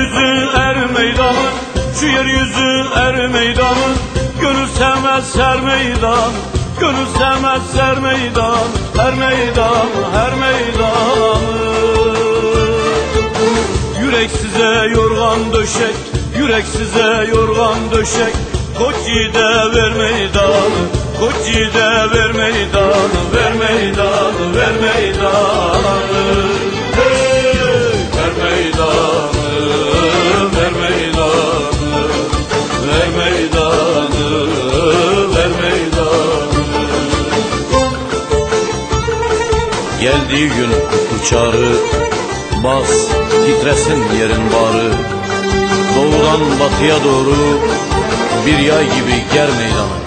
yeryüzü er meydanı, şu yeryüzü er meydanı. Gönül sevmez ser meydan, gönül sevmez ser meydan, her meydan, her meydanı. Yürek size yorgan döşek, yürek size yorgan döşek. Koç yiğide ver meydanı, koç yiğide ver meydanı, ver meydanı, ver meydanı. Hey, ver meydanı, ver meydanı, ver meydanı, ver meydanı. Geldiği gün uçağı, bas titresin yerin bağrı. Doğudan batıya doğru bir yay gibi ger meydanı.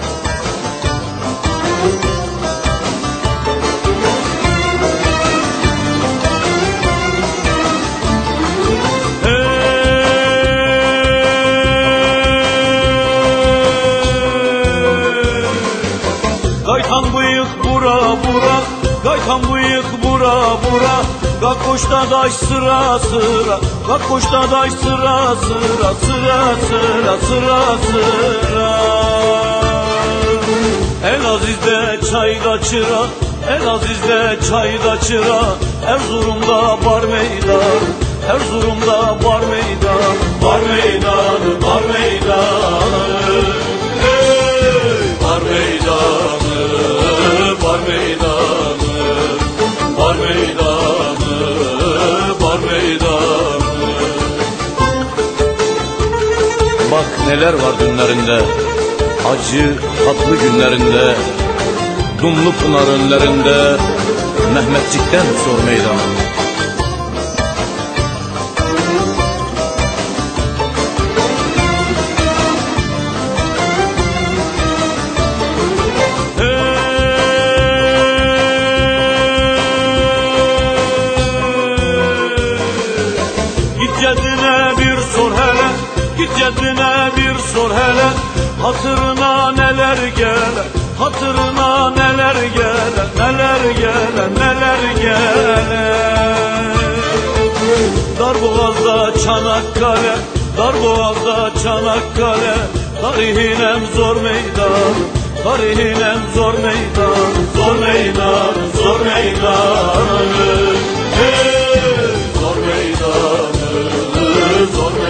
Gaytan bıyık bura bura, gaytan bıyık bura bura. Kalk koşta daş sıra sıra, kalk koşta daş sıra sıra, sıra sıra, sıra sıra. Elaziz'de çayda çıra, Elaziz'de çayda çıra. Erzurum'da bar meydan, Erzurum'da bar meydan, bar meydanı, bar meydanı. Hey, bar meydanı, bar meydanı, bar meydanı, bar meydanı. Bak neler var günlerinde, acı tatlı günlerinde. Dumlu pınar önlerinde, Mehmetçik'ten sor meydanı. Ceddine bir sor hele, git ceddine bir sor hele. Hatırına neler gele, hatırına neler gele, neler gele, neler gele. Darboğaz'da Çanakkale, Darboğaz'da Çanakkale. Tarihin en zor meydan, tarihin en zor meydan, zor meydan, zor meydanı. Hey, zor meydanı, zor meydanı.